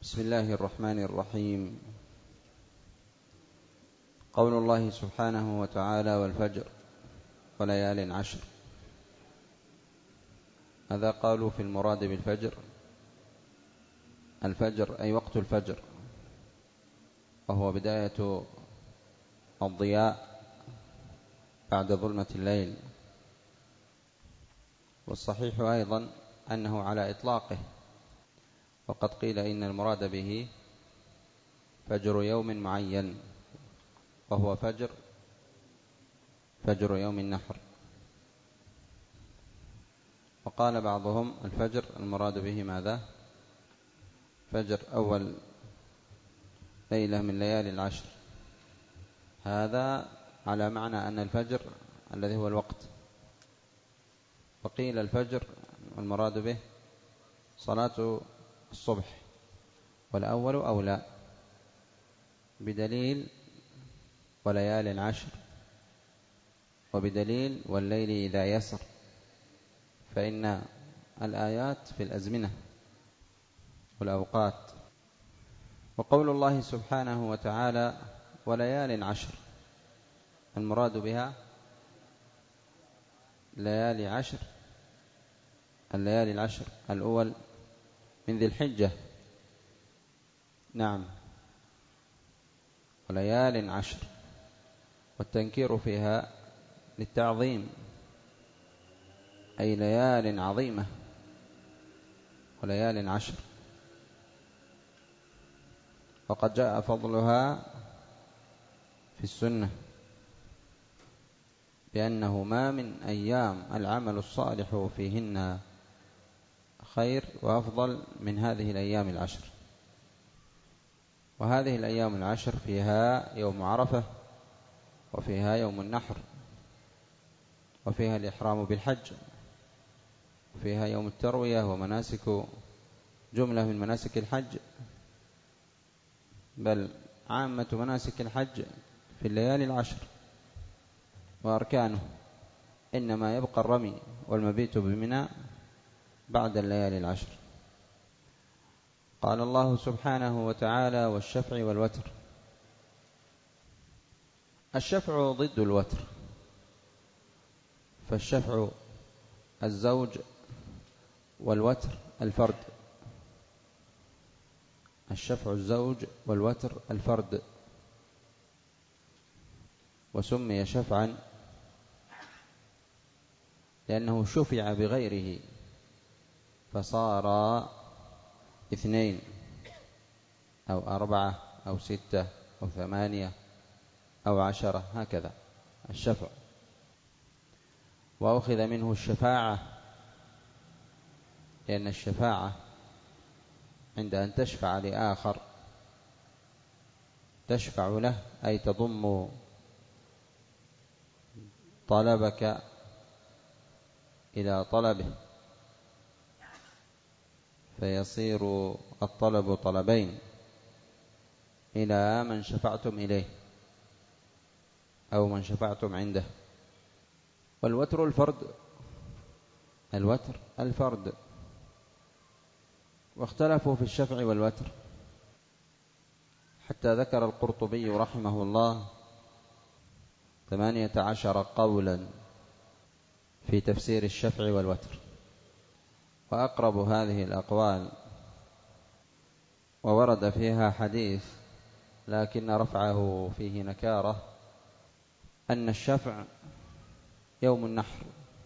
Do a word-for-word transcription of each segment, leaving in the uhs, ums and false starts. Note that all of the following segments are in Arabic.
بسم الله الرحمن الرحيم. قول الله سبحانه وتعالى: والفجر وليال عشر. هذا قالوا في المراد بالفجر الفجر أي وقت الفجر، وهو بداية الضياء بعد ظلمة الليل. والصحيح أيضا أنه على إطلاقه، وقد قيل إن المراد به فجر يوم معين، وهو فجر فجر يوم النحر. وقال بعضهم الفجر المراد به ماذا؟ فجر أول ليلة من ليالي العشر. هذا على معنى أن الفجر الذي هو الوقت. وقيل الفجر المراد به صلاة الصبح، والأول أولى، بدليل وليال عشر، وبدليل والليل إذا يسر، فإن الآيات في الأزمنة والأوقات. وقول الله سبحانه وتعالى: وليال عشر، المراد بها ليالي عشر، الليالي العشر الأول من ذي الحجة. نعم، وليال عشر، والتنكير فيها للتعظيم، أي ليال عظيمة، وليال عشر. وقد جاء فضلها في السنة بأنه ما من أيام العمل الصالح فيهن خير وأفضل من هذه الأيام العشر. وهذه الأيام العشر فيها يوم عرفة، وفيها يوم النحر، وفيها الإحرام بالحج، وفيها يوم التروية، ومناسك جملة من مناسك الحج، بل عامة مناسك الحج في الليالي العشر. وأركانه إنما يبقى الرمي والمبيت بمنى بعد الليالي العشر. قال الله سبحانه وتعالى: والشفع والوتر. الشفع ضد الوتر، فالشفع الزوج والوتر الفرد. الشفع الزوج والوتر الفرد، وسمي شفعا لأنه شفع بغيره فصار اثنين أو أربعة أو ستة أو ثمانية أو عشرة، هكذا الشفع. وأخذ منه الشفاعة، لأن الشفاعة عند أن تشفع لآخر تشفع له، أي تضم طلبك إلى طلبه، فيصير الطلب طلبين إلى من شفعتم إليه أو من شفعتم عنده. والوتر الفرد، الوتر الفرد. واختلفوا في الشفع والوتر، حتى ذكر القرطبي رحمه الله ثمانية عشر قولا في تفسير الشفع والوتر. وأقرب هذه الأقوال وورد فيها حديث لكن رفعه فيه نكارة، أن الشفع يوم النحر،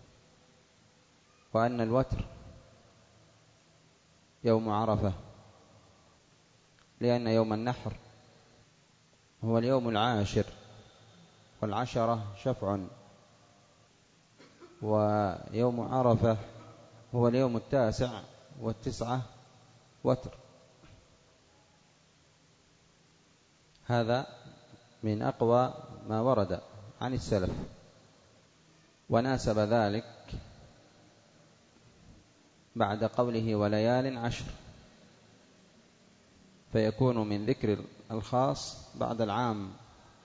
وأن الوتر يوم عرفة، لأن يوم النحر هو اليوم العاشر، والعشرة شفع، ويوم عرفة هو اليوم التاسع، والتسعة وتر. هذا من أقوى ما ورد عن السلف. وناسب ذلك بعد قوله وليال عشر، فيكون من ذكر الخاص بعد العام،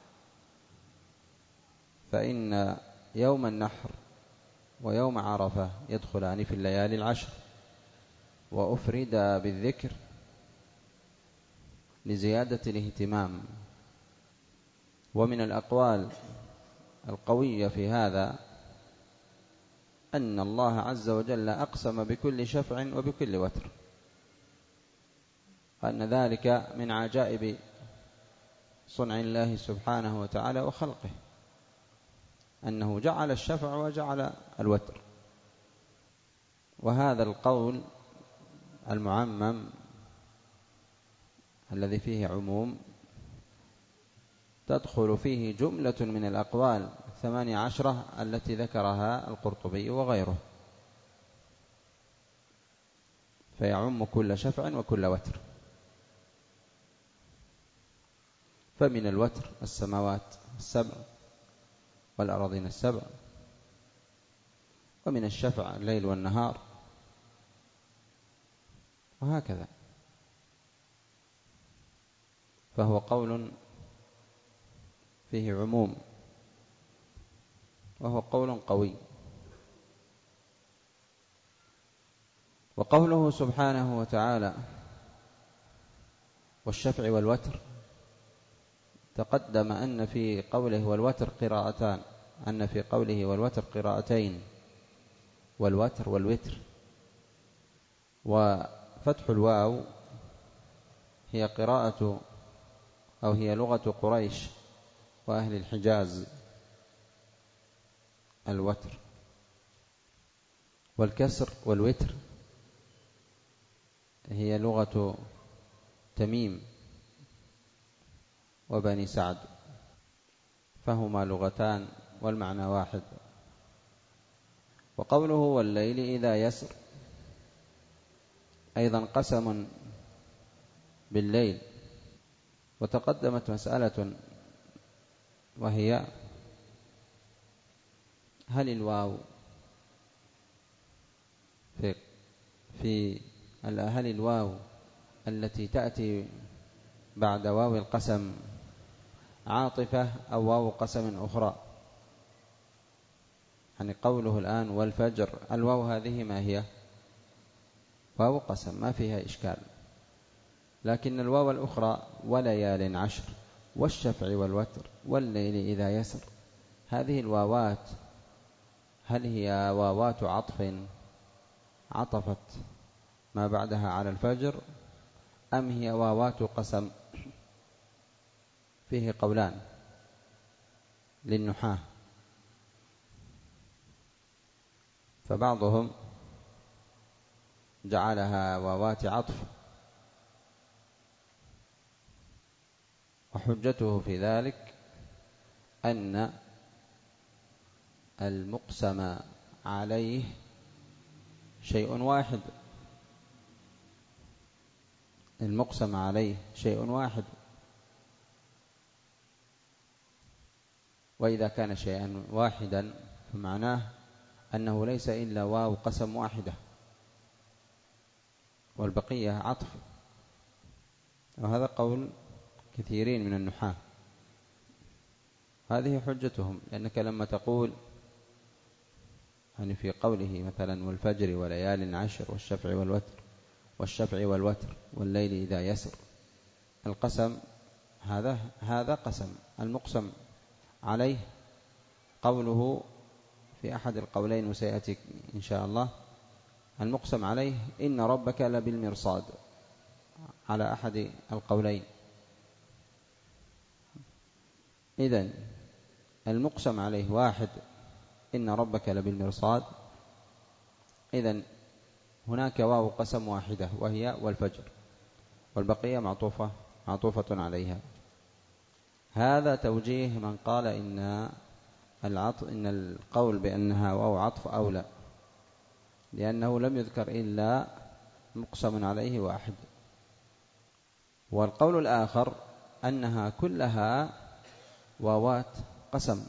فإن يوم النحر ويوم عرفة يدخلان في الليالي العشر، وأفرد بالذكر لزيادة الاهتمام. ومن الأقوال القوية في هذا أن الله عز وجل أقسم بكل شفع وبكل وتر، أن ذلك من عجائب صنع الله سبحانه وتعالى وخلقه، أنه جعل الشفع وجعل الوتر. وهذا القول المعمم الذي فيه عموم تدخل فيه جملة من الأقوال الثمانية عشرة التي ذكرها القرطبي وغيره، فيعم كل شفع وكل وتر. فمن الوتر السماوات السبع والأراضين السبع، ومن الشفع الليل والنهار، وهكذا. فهو قول فيه عموم، وهو قول قوي. وقوله سبحانه وتعالى والشفع والوتر، تقدم أن في قوله والوتر قراءتان، أن في قوله والوتر قراءتين، والوتر والوتر. وفتح الواو هي قراءة أو هي لغة قريش وأهل الحجاز الوتر، والكسر والوتر هي لغة تميم وبني سعد، فهما لغتان والمعنى واحد. وقوله والليل إذا يسر أيضا قسم بالليل. وتقدمت مسألة وهي هل الواو في في هل الواو التي تأتي بعد واو القسم عاطفة أو واو قسم أخرى؟ يعني قوله الآن والفجر، الواو هذه ما هي؟ واو قسم ما فيها إشكال. لكن الواو الأخرى وليال عشر والشفع والوتر والليل إذا يسر، هذه الواوات هل هي واوات عطف عطفت ما بعدها على الفجر، أم هي واوات قسم؟ فيه قولان للنحاة، فبعضهم جعلها واوات عطف، وحجته في ذلك أن المقسم عليه شيء واحد، المقسم عليه شيء واحد، وإذا كان شيئا واحدا فمعناه أنه ليس إلا واو قسم واحدة والبقية عطف. وهذا قول كثيرين من النحاة، هذه حجتهم. لأنك لما تقول يعني في قوله مثلا والفجر وليال عشر والشفع والوتر والشفع والوتر والليل إذا يسر، القسم هذا هذا قسم. المقسم عليه قوله في أحد القولين وسيأتي إن شاء الله، المقسم عليه إن ربك لبالمرصاد على أحد القولين. إذن المقسم عليه واحد إن ربك لبالمرصاد، إذن هناك واو قسم واحدة وهي والفجر، والبقية معطوفة معطوفة عليها. هذا توجيه من قال إن العطف إن القول بأنها واو عطف أولى، لأنه لم يذكر إلا مقسم عليه واحد. والقول الآخر أنها كلها واوات قسم،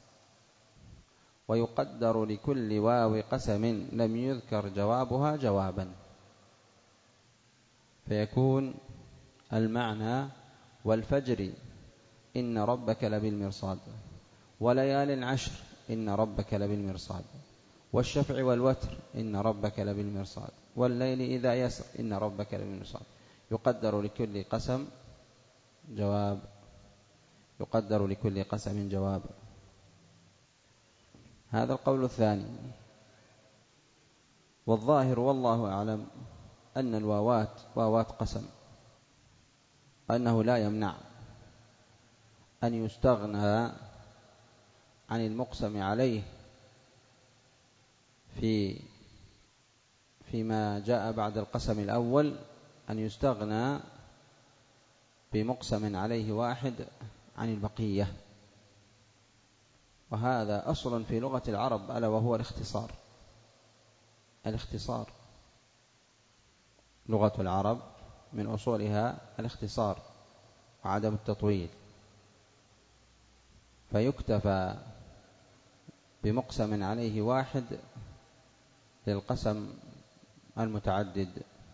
ويقدر لكل واو قسم لم يذكر جوابها جوابا، فيكون المعنى والفجر إن ربك لبالمرصاد، وليال عشر إن ربك لبالمرصاد، والشفع والوتر إن ربك لبالمرصاد، والليل إذا يسر إن ربك لبالمرصاد. يقدر لكل قسم جواب، يقدر لكل قسم جواب. هذا القول الثاني. والظاهر والله أعلم أن الواوات واوات قسم، أنه لا يمنع أن يستغنى عن المقسم عليه في فيما جاء بعد القسم الأول، أن يستغنى بمقسم عليه واحد عن البقية. وهذا أصل في لغة العرب، ألا وهو الاختصار. الاختصار لغة العرب من أصولها الاختصار وعدم التطويل، فيكتفى بمقسم عليه واحد للقسم المتعدد،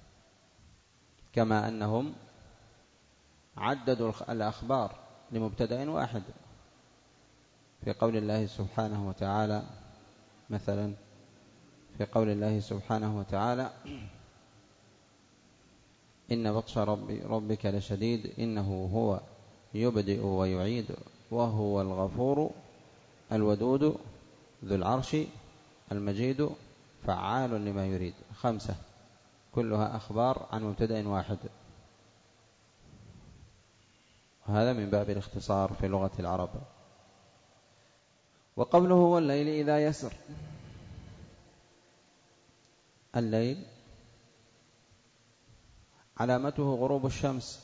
كما أنهم عددوا الأخبار لمبتدأ واحد في قول الله سبحانه وتعالى، مثلا في قول الله سبحانه وتعالى: إن بطش ربك لشديد إنه هو يبدئ ويعيد وهو الغفور الودود ذو العرش المجيد فعال لما يريد. خمسة كلها أخبار عن مبتدأ واحد، وهذا من باب الاختصار في لغة العرب. وقوله والليل إذا يسر، الليل علامته غروب الشمس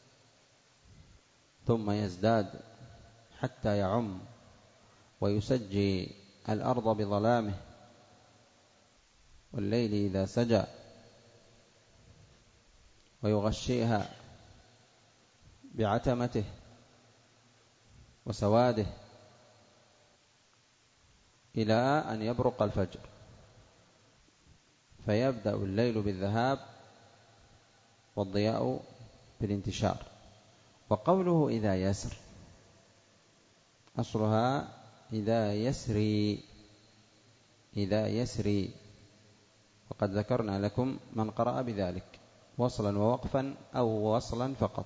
ثم يزداد حتى يعم ويسجي الأرض بظلامه. والليل إذا سجى ويغشيها بعتمته وسواده إلى أن يبرق الفجر، فيبدأ الليل بالذهاب والضياء بالانتشار. وقوله إذا يسر أصلها إذا يسري، إذا يسري، وقد ذكرنا لكم من قرأ بذلك وصلا ووقفا أو وصلا فقط.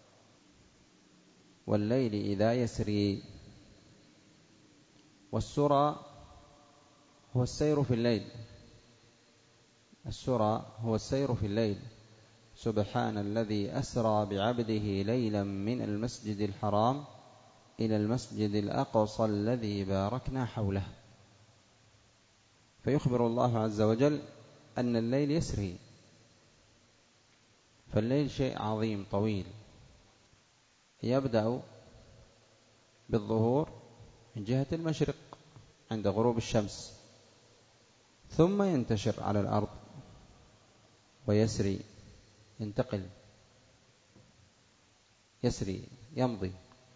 والليل إذا يسري. والسرى هو السير في الليل، السرى هو السير في الليل. سبحان الذي أسرى بعبده ليلا من المسجد الحرام إلى المسجد الأقصى الذي باركنا حوله. فيخبر الله عز وجل أن الليل يسري، فالليل شيء عظيم طويل، يبدأ بالظهور من جهة المشرق عند غروب الشمس، ثم ينتشر على الأرض ويسري، ينتقل، يسري، يمضي.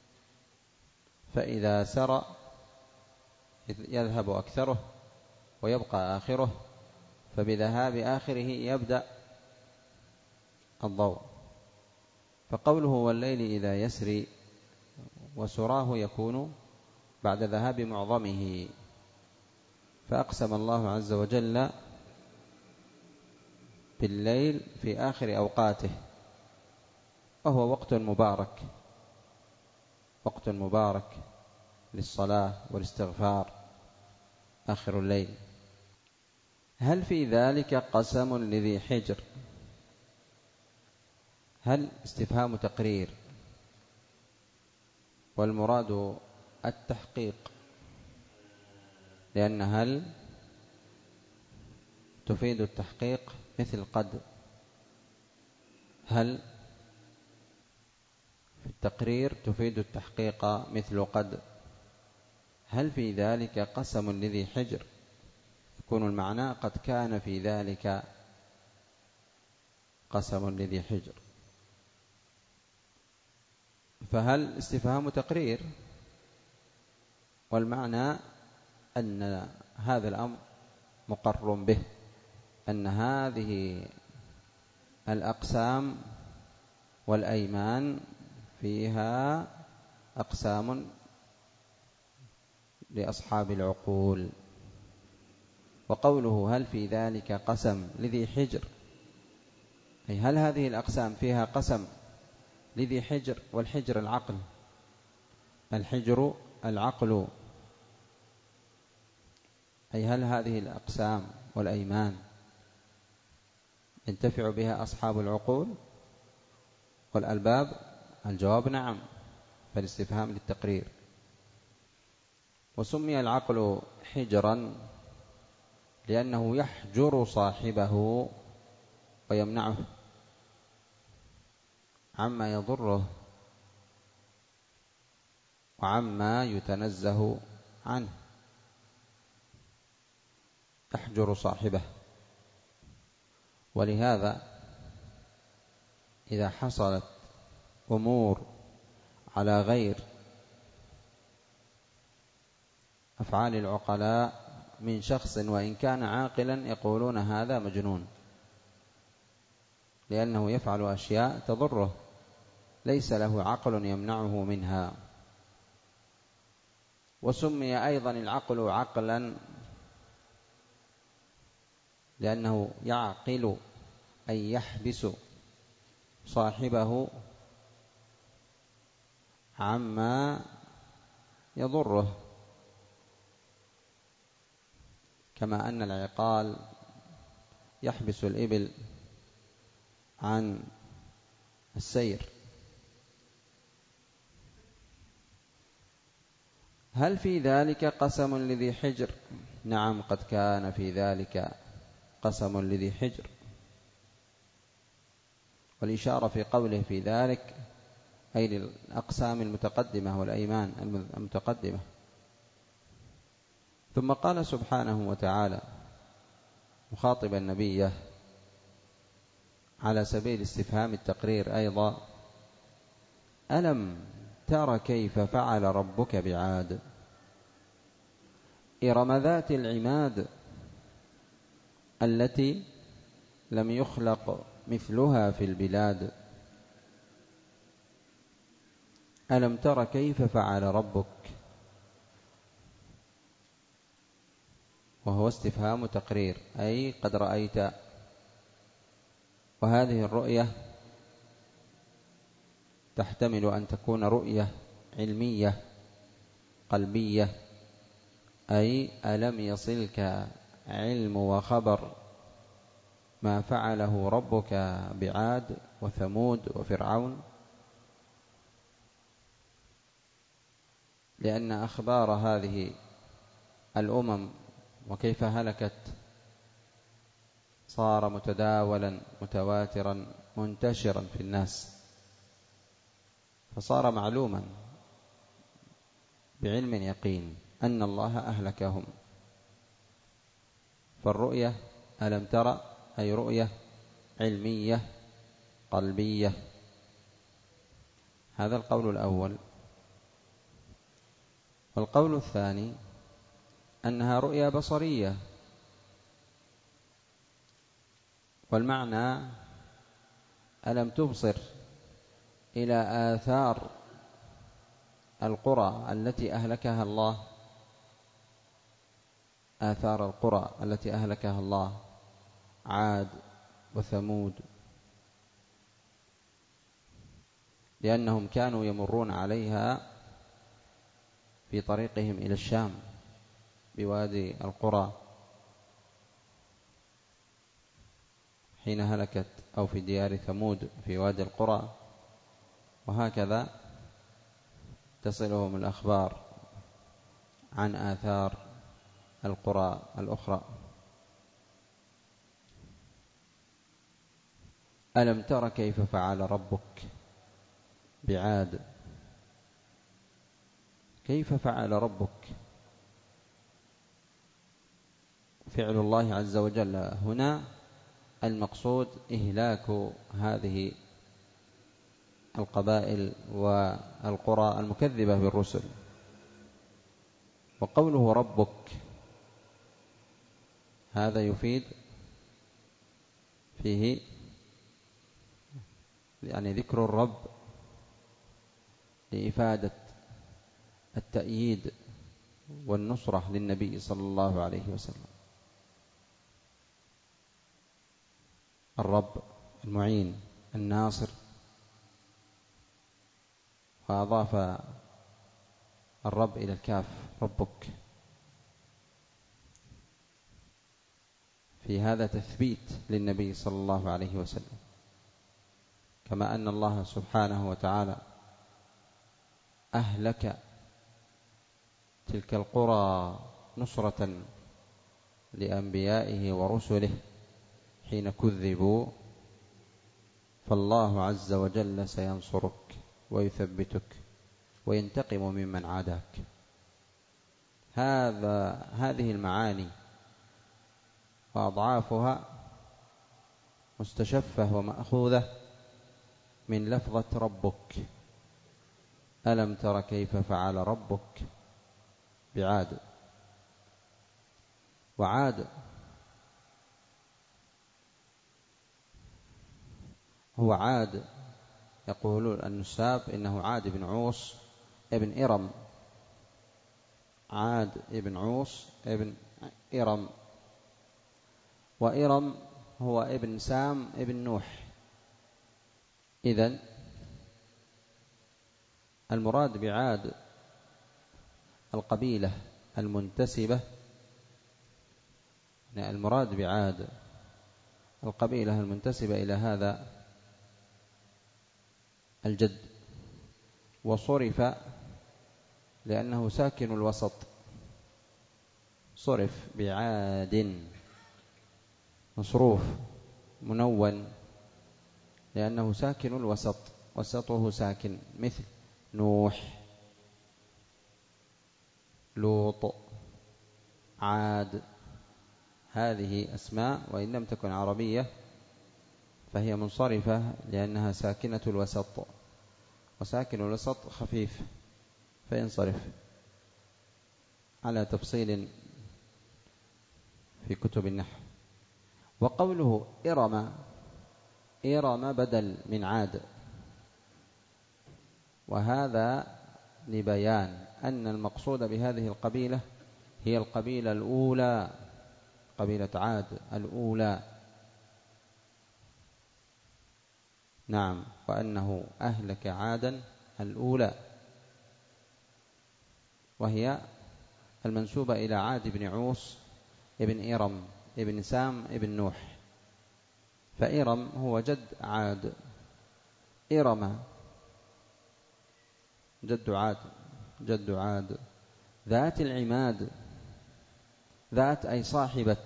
فإذا سرى يذهب أكثره ويبقى آخره، فبذهاب آخره يبدأ الضوء. فقوله والليل إذا يسري وسراه يكون بعد ذهاب معظمه. فأقسم الله عز وجل بالليل في آخر أوقاته، وهو وقت مبارك، وقت مبارك للصلاة والاستغفار، آخر الليل. هل في ذلك قسم لذي حجر؟ هل استفهام تقرير، والمراد التحقيق، لأن هل تفيد التحقيق مثل قد. هل في التقرير تفيد التحقيق مثل قد. هل في ذلك قسم لذي حجر، يكون المعنى قد كان في ذلك قسم لذي حجر. فهل استفهام تقرير، والمعنى أن هذا الأمر مقر به، أن هذه الأقسام والأيمان فيها أقسام لأصحاب العقول. وقوله هل في ذلك قسم لذي حجر، أي هل هذه الأقسام فيها قسم لذي حجر، والحجر العقل، الحجر العقل. أي هل هذه الأقسام والأيمان ينتفع بها أصحاب العقول والألباب؟ الجواب نعم، فالاستفهام للتقرير. وسمي العقل حجرا لأنه يحجر صاحبه ويمنعه عما يضره وعما يتنزه عنه، يحجر صاحبه. ولهذا إذا حصلت أمور على غير أفعال العقلاء من شخص وإن كان عاقلا يقولون هذا مجنون، لأنه يفعل أشياء تضره ليس له عقل يمنعه منها. وسمي أيضا العقل عقلا لأنه يعقل أي يحبس صاحبه عما يضره، كما أن العقال يحبس الإبل عن السير. هل في ذلك قسم لذي حجر؟ نعم، قد كان في ذلك قسم لذي حجر. والإشارة في قوله في ذلك أي للأقسام المتقدمة والأيمان المتقدمة. ثم قال سبحانه وتعالى مخاطبا نبيه على سبيل استفهام التقرير أيضا: ألم تر كيف فعل ربك بعاد إرم ذات العماد التي لم يخلق مثلها في البلاد. ألم تر كيف فعل ربك، وهو استفهام تقرير أي قد رأيت. وهذه الرؤية تحتمل أن تكون رؤية علمية قلبية، أي ألم يصلك علم وخبر ما فعله ربك بعاد وثمود وفرعون؟ لأن أخبار هذه الأمم وكيف هلكت صار متداولا متواترا منتشرا في الناس، فصار معلوما بعلم يقين أن الله أهلكهم. فالرؤية ألم ترى أي رؤية علمية قلبية. هذا القول الأول. والقول الثاني أنها رؤية بصرية، والمعنى ألم تبصر إلى آثار القرى التي أهلكها الله، آثار القرى التي أهلكها الله عاد وثمود، لأنهم كانوا يمرون عليها في طريقهم إلى الشام بوادي القرى حين هلكت، أو في ديار ثمود في وادي القرى، وهكذا تصلهم الأخبار عن آثار القرى الأخرى. ألم تر كيف فعل ربك بعاد، كيف فعل ربك؟ فعل الله عز وجل هنا المقصود إهلاك هذه القبائل والقرى المكذبة بالرسل. وقوله ربك هذا يفيد فيه يعني ذكر الرب لإفادة التأييد والنصرة للنبي صلى الله عليه وسلم. الرب المعين الناصر وأضاف الرب إلى الكاف ربك. في هذا تثبيت للنبي صلى الله عليه وسلم، كما أن الله سبحانه وتعالى أهلك تلك القرى نصرة لأنبيائه ورسله حين كذبوا، فالله عز وجل سينصرك ويثبتك وينتقم ممن عاداك. هذا هذه المعاني وأضعافها مستشفة ومأخوذة من لفظة ربك. ألم تر كيف فعل ربك بعاد. وعاد هو عاد، يقولون النساب إنه عاد بن عوص ابن إرم، عاد ابن عوص ابن إرم، وإرم هو ابن سام ابن نوح. إذن المراد بعاد القبيلة المنتسبة، المراد بعاد القبيلة المنتسبة إلى هذا الجد، وصرف لأنه ساكن الوسط، صرف بعاد مصروف منون لأنه ساكن الوسط، وسطه ساكن، مثل نوح، لوط، عاد. هذه أسماء وإن لم تكن عربية فهي منصرفة لأنها ساكنة الوسط، وساكن الوسط خفيف فينصرف على تفصيل في كتب النحو. وقوله إرم، إرم بدل من عاد، وهذا لبيان أن المقصود بهذه القبيلة هي القبيلة الأولى، قبيلة عاد الأولى. نعم، وأنه أهلك عادا الأولى، وهي المنسوبة إلى عاد بن عوص ابن إرم ابن سام ابن نوح. فإرم هو جد عاد، إرم جد عاد، جد عاد. ذات العماد، ذات أي صاحبة.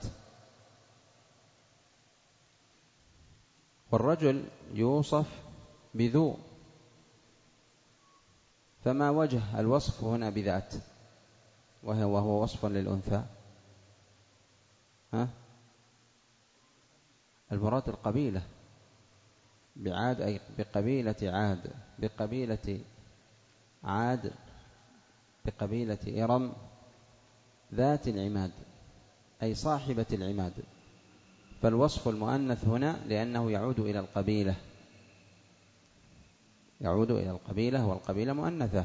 والرجل يوصف بذو، فما وجه الوصف هنا بذات وهو, وهو وصف للأنثى؟ ها؟ المراد القبيلة بعاد أي بقبيلة عاد، بقبيلة عاد، بقبيلة إرم ذات العماد أي صاحبة العماد. فالوصف المؤنث هنا لأنه يعود إلى القبيلة، يعود إلى القبيلة والقبيلة مؤنثة.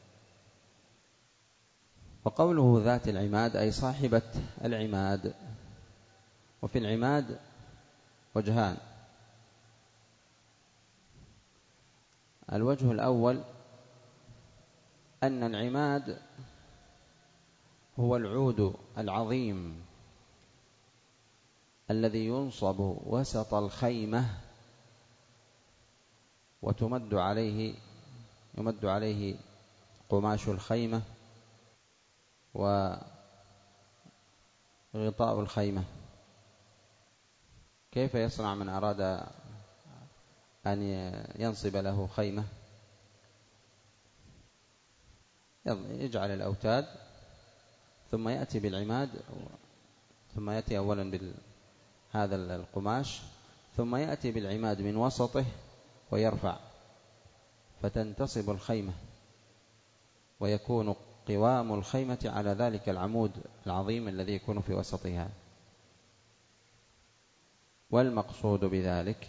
وقوله ذات العماد أي صاحبة العماد. وفي العماد وجهان: الوجه الأول أن العماد هو العود العظيم الذي ينصب وسط الخيمة وتمد عليه يمد عليه قماش الخيمة وغطاء الخيمة. كيف يصنع من أراد أن ينصب له خيمة؟ يجعل الأوتاد ثم يأتي بالعماد، ثم يأتي أولا بهذا القماش، ثم يأتي بالعماد من وسطه ويرفع، فتنتصب الخيمة ويكون قوام الخيمة على ذلك العمود العظيم الذي يكون في وسطها. والمقصود بذلك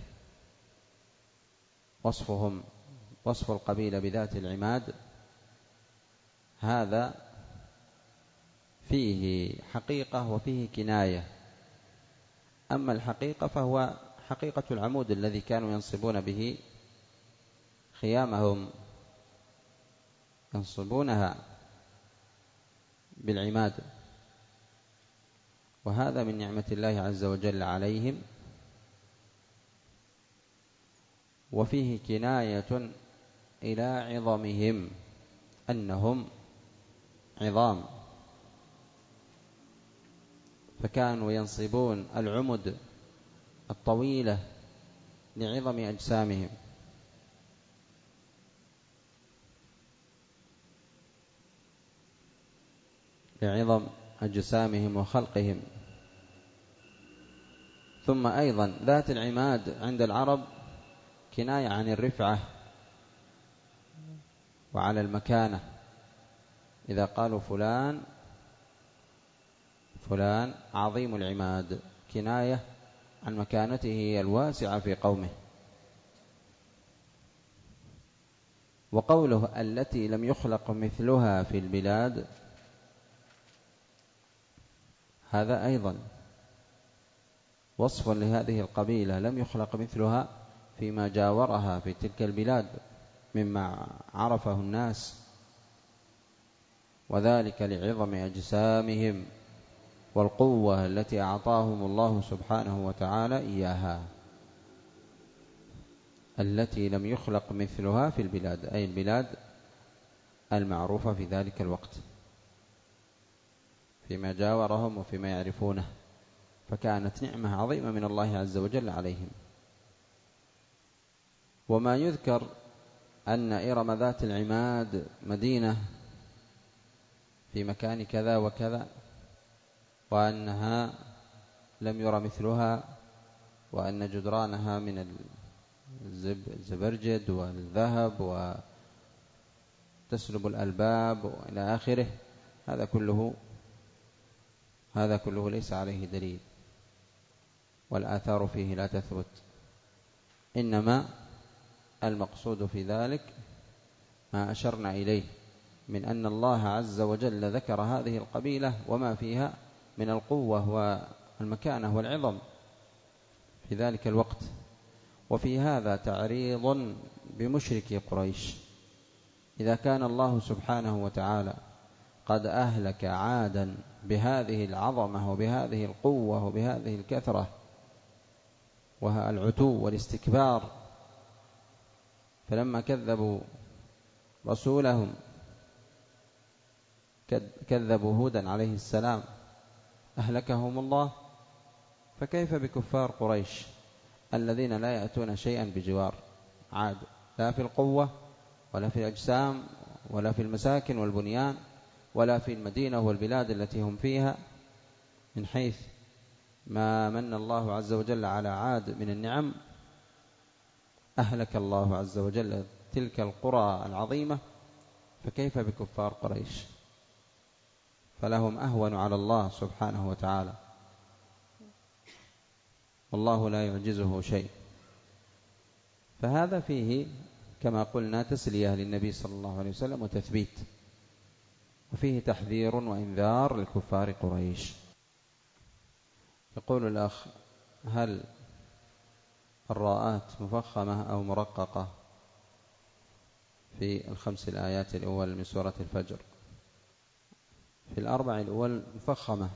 وصفهم، وصف القبيلة بذات العماد، هذا فيه حقيقة وفيه كناية. أما الحقيقة فهو حقيقة العمود الذي كانوا ينصبون به خيامهم ينصبونها بالعماد، وهذا من نعمة الله عز وجل عليهم. وفيه كناية إلى عظمهم، أنهم عظام، فكانوا ينصبون العمد الطويلة لعظم أجسامهم. لعظم أجسامهم وخلقهم. ثم أيضا ذات العماد عند العرب كناية عن الرفعة وعلى المكانة. إذا قالوا فلان فلان عظيم العماد، كناية عن مكانته الواسعة في قومه. وقوله التي لم يخلق مثلها في البلاد، هذا أيضا وصف لهذه القبيلة، لم يخلق مثلها فيما جاورها في تلك البلاد مما عرفه الناس، وذلك لعظم أجسامهم والقوة التي أعطاهم الله سبحانه وتعالى إياها، التي لم يخلق مثلها في البلاد، أي البلاد المعروفة في ذلك الوقت فيما جاورهم وفيما يعرفونه، فكانت نعمة عظيمة من الله عز وجل عليهم. وما يذكر أن إرم ذات العماد مدينة في مكان كذا وكذا، وأنها لم ير مثلها، وأن جدرانها من الزبرجد والذهب وتسلب الألباب وإلى آخره، هذا كله هذا كله ليس عليه دليل، والآثار فيه لا تثبت. إنما المقصود في ذلك ما أشرنا إليه من أن الله عز وجل ذكر هذه القبيلة وما فيها من القوة والمكانة والعظم في ذلك الوقت. وفي هذا تعريض بمشركي قريش. إذا كان الله سبحانه وتعالى قد أهلك عادا بهذه العظمة وبهذه القوة وبهذه الكثرة والعتو والاستكبار، فلما كذبوا رسولهم كذبوا هودا عليه السلام أهلكهم الله، فكيف بكفار قريش الذين لا يأتون شيئا بجوار عاد، لا في القوة ولا في الأجسام ولا في المساكن والبنيان ولا في المدينة والبلاد التي هم فيها، من حيث ما من الله عز وجل على عاد من النعم. أهلك الله عز وجل تلك القرى العظيمة، فكيف بكفار قريش؟ فلهم أهون على الله سبحانه وتعالى، والله لا يعجزه شيء. فهذا فيه كما قلنا تسلية للنبي صلى الله عليه وسلم وتثبيت، وفيه تحذير وإنذار لكفار قريش. يقول الأخ: هل الراءات مفخمة أو مرققة في الخمس الآيات الأول من سورة الفجر؟ في الأربع الأول مفخمة،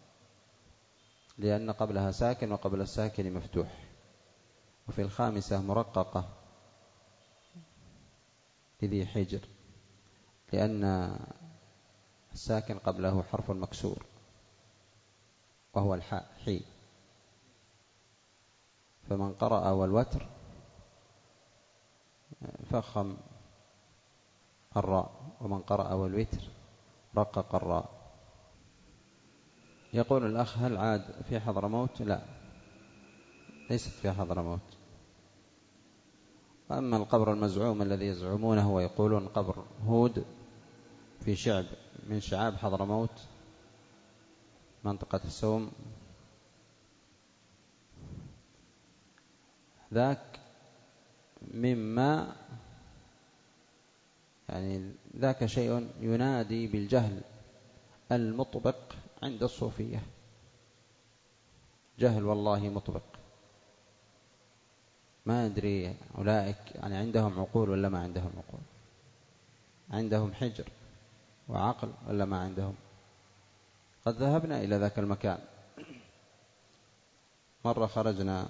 لأن قبلها ساكن وقبل الساكن مفتوح. وفي الخامسة مرققة لذي حجر، لأن الساكن قبله حرف مكسور وهو الحاء حي. فمن قرأ والوتر فخم الراء، ومن قرأ والوتر رقق الراء. يقول الأخ: هل عاد في حضرموت؟ لا، ليست في حضرموت. وأما القبر المزعوم الذي يزعمونه ويقولون قبر هود في شعب من شعاب حضرموت منطقة السوم، ذاك مما يعني ذاك شيء ينادي بالجهل المطبق عند الصوفية، جهل والله مطبق. ما أدري أولئك يعني عندهم عقول ولا ما عندهم عقول. عندهم حجر وعقل ولا ما عندهم؟ قد ذهبنا إلى ذاك المكان مرة، خرجنا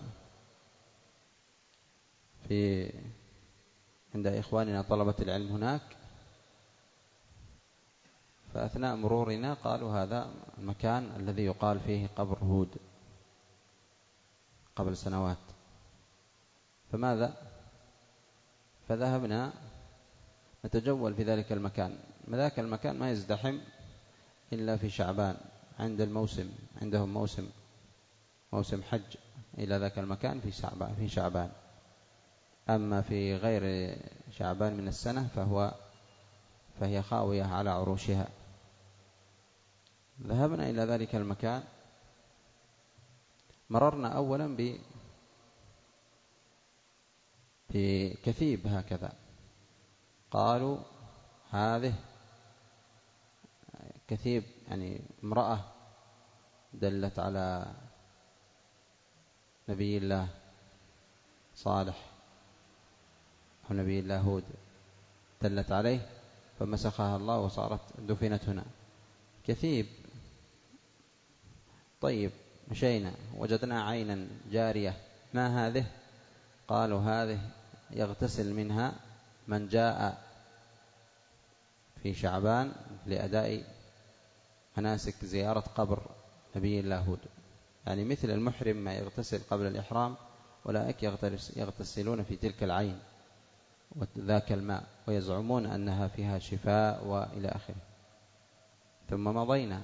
في عند إخواننا طلبة العلم هناك، فأثناء مرورنا قالوا هذا المكان الذي يقال فيه قبر هود قبل سنوات. فماذا؟ فذهبنا نتجول في ذلك المكان. ذاك المكان ما يزدحم إلا في شعبان عند الموسم، عندهم موسم موسم حج إلى ذاك المكان في شعبان في شعبان أما في غير شعبان من السنة فهو فهي خاوية على عروشها. ذهبنا إلى ذلك المكان، مررنا أولا ب بكثيب هكذا، قالوا هذه كثيب يعني امرأة دلت على نبي الله صالح أو نبي الله هود، دلت عليه فمسخها الله وصارت دفنت هنا. كثيب. طيب مشينا وجدنا عينا جارية، ما هذه؟ قالوا هذه يغتسل منها من جاء في شعبان لأداء مناسك زيارة قبر نبي الله هود، يعني مثل المحرم ما يغتسل قبل الإحرام، أولئك يغتسلون في تلك العين وذاك الماء ويزعمون أنها فيها شفاء وإلى آخره. ثم مضينا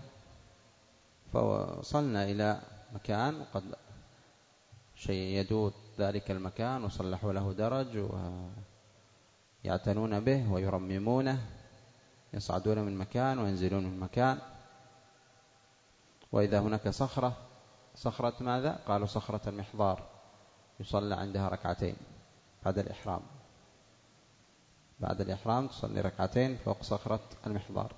فوصلنا إلى مكان قد شيدوا ذلك المكان وصلحوا له درج ويعتنون به ويرممونه، يصعدون من مكان وينزلون من مكان. وإذا هناك صخرة، صخرة ماذا؟ قالوا صخرة المحضار، يصلى عندها ركعتين بعد الإحرام. بعد الإحرام تصلي ركعتين فوق صخرة المحضار،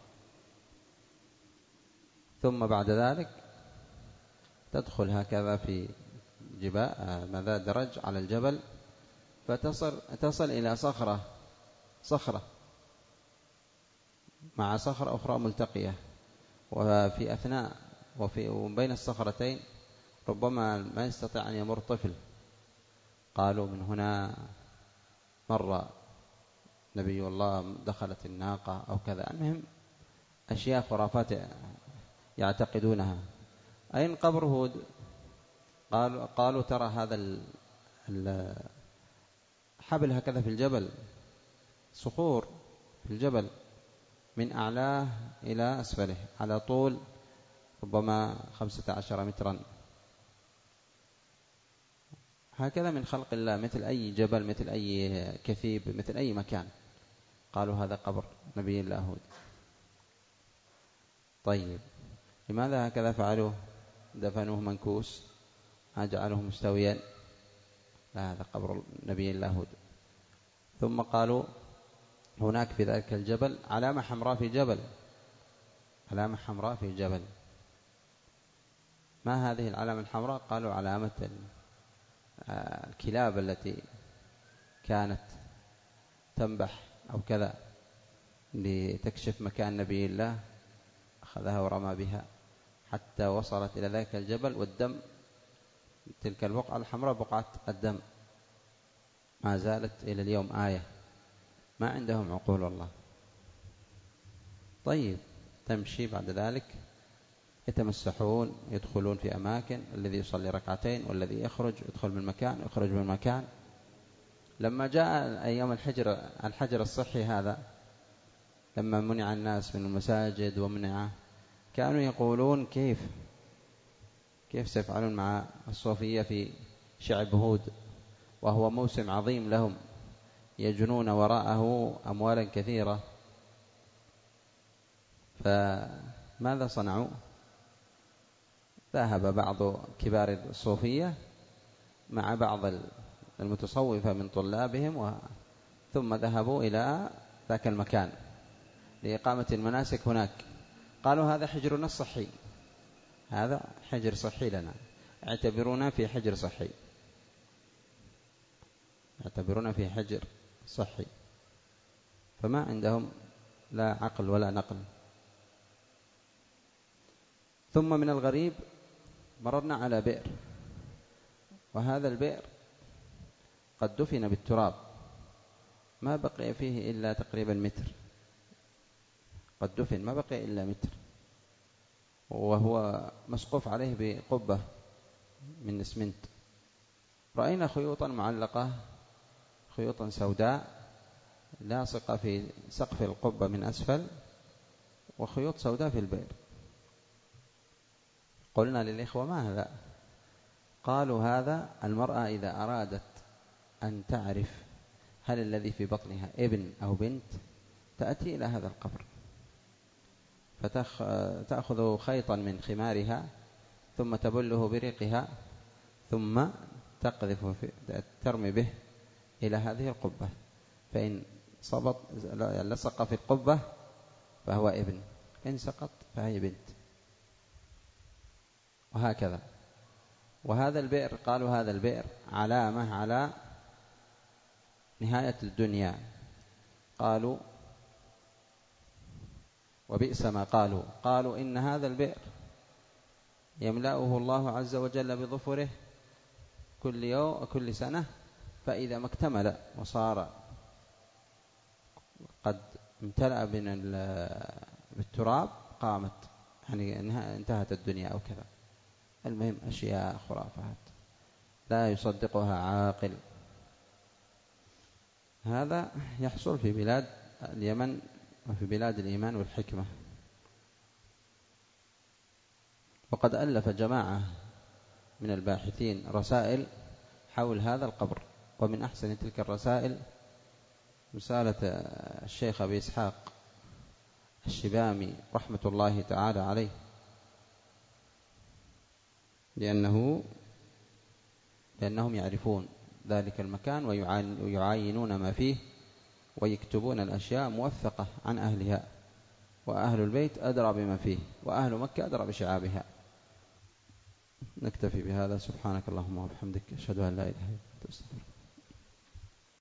ثم بعد ذلك تدخل هكذا في جبال ماذا درج على الجبل، فتصل تصل إلى صخرة صخرة مع صخرة أخرى ملتقية، وفي أثناء وفي وبين الصخرتين ربما ما يستطيع أن يمر طفل. قالوا من هنا مر نبي الله، دخلت الناقة أو كذا. المهم أشياء خرافات يعتقدونها. أين قبر هود؟ قالوا, قالوا ترى هذا الحبل هكذا في الجبل، صخور في الجبل من أعلاه إلى أسفله على طول ربما خمسة عشر مترا، هكذا من خلق الله، مثل أي جبل، مثل أي كثيب، مثل أي مكان. قالوا هذا قبر نبي الله هود. طيب لماذا هكذا فعلوا؟ دفنوه منكوس، ما جعلوه مستويا؟ لا، هذا قبر نبي الله هود. ثم قالوا هناك في ذلك الجبل علامة حمراء في جبل، علامة حمراء في جبل. ما هذه العلامة الحمراء؟ قالوا علامة الكلاب التي كانت تنبح أو كذا لتكشف مكان نبي الله، أخذها ورمى بها حتى وصلت إلى ذلك الجبل، والدم تلك البقعة الحمراء بقعة الدم ما زالت إلى اليوم آية. ما عندهم عقول والله. طيب تمشي بعد ذلك يتمسحون، يدخلون في أماكن، الذي يصلي ركعتين والذي يخرج يدخل من مكان يخرج من مكان. لما جاء أيام الحجر الحجر الصحي هذا، لما منع الناس من المساجد ومنع، كانوا يقولون كيف كيف سيفعلون مع الصوفية في شعب هود وهو موسم عظيم لهم، يجنون وراءه أموالا كثيرة. فماذا صنعوا؟ ذهب بعض كبار الصوفية مع بعض المتصوفة من طلابهم و... ثم ذهبوا إلى ذاك المكان لإقامة المناسك هناك. قالوا هذا حجرنا الصحي، هذا حجر صحي لنا، اعتبرونا في حجر صحي، اعتبرونا في حجر صحي. فما عندهم لا عقل ولا نقل. ثم من الغريب مررنا على بئر، وهذا البئر قد دفن بالتراب، ما بقي فيه إلا تقريبا متر، قد دفن ما بقي إلا متر، وهو مسقوف عليه بقبة من اسمنت. رأينا خيوطا معلقة، خيوطا سوداء لاصقة في سقف القبة من أسفل، وخيوط سوداء في البئر. قلنا للإخوة: ما هذا؟ قالوا: هذا المرأة إذا أرادت أن تعرف هل الذي في بطنها ابن أو بنت تأتي إلى هذا القبر، فتأخذ خيطا من خمارها ثم تبله بريقها، ثم تقذف في ترمي به إلى هذه القبة، فإن صبط لصق في القبة فهو ابن، إن سقط فهي بنت، وهكذا. وهذا البئر قالوا هذا البئر علامة على نهاية الدنيا. قالوا وبئس ما قالوا، قالوا إن هذا البئر يملأه الله عز وجل بظفره كل يوم وكل سنة، فإذا ما اكتمل وصار قد امتلأ بالتراب قامت، يعني انتهت الدنيا أو كذا. المهم أشياء خرافات لا يصدقها عاقل. هذا يحصل في بلاد اليمن وفي بلاد الإيمان والحكمة. وقد ألف جماعة من الباحثين رسائل حول هذا القبر، ومن أحسن تلك الرسائل رسالة الشيخ أبي إسحاق الشبامي رحمة الله تعالى عليه، لأنه لأنهم يعرفون ذلك المكان ويعاينون ما فيه ويكتبون الأشياء موثقة عن أهلها، وأهل البيت أدرى بما فيه، وأهل مكة أدرى بشعابها. نكتفي بهذا. سبحانك اللهم وبحمدك، أشهد أن لا إله إلا أنت، أستغفرك.